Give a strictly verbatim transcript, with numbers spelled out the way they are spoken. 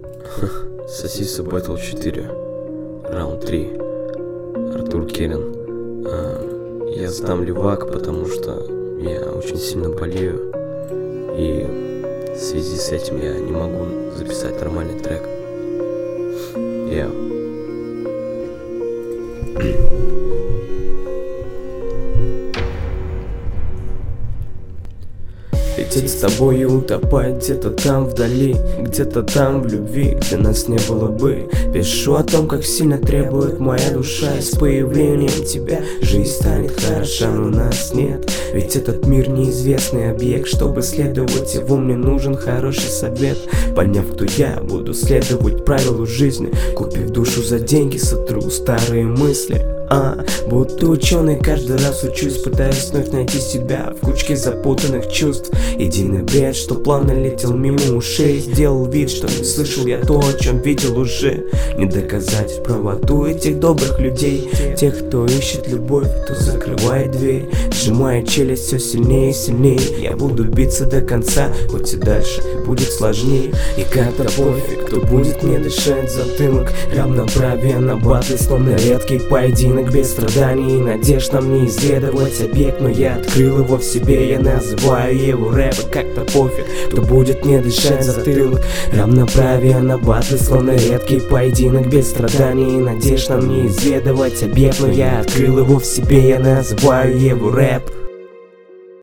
Сосиса Battle четыре, раунд три. Артур Керин. Я сдам левак, потому что я очень сильно болею, и в связи с этим я не могу записать нормальный трек. Я... Лететь с тобой и утопать где-то там вдали, где-то там в любви, где нас не было бы. Пишу о том, как сильно требует моя душа, и с появлением тебя жизнь станет хороша, но нас нет. Ведь этот мир неизвестный объект, чтобы следовать его, мне нужен хороший совет. Поняв, кто я, буду следовать правилу жизни, купив душу за деньги, сотру старые мысли. А, будто ученый, каждый раз учусь, пытаясь вновь найти себя в кучке запутанных чувств. Единый бред, что плавно летел мимо ушей. Сделал вид, что не слышал я то, о чем видел уже. Не доказать правоту этих добрых людей, тех, кто ищет любовь, кто закрывает дверь, сжимая челюсть все сильнее и сильнее. Я буду биться до конца, хоть и дальше будет сложнее. И как-то пофиг, кто будет мне дышать затылок. Равноправие на батле, словно редкий поединок. Без страданий и надежд нам не исследовать объект, но я открыл его в себе, я называю его рэпом. Как-то пофиг, кто будет мне дышать затылок. Равноправие на батле, словно редкий поединок. Без страданий и надежд нам не исследовать объект, но я открыл его в себе, я называю его рэп.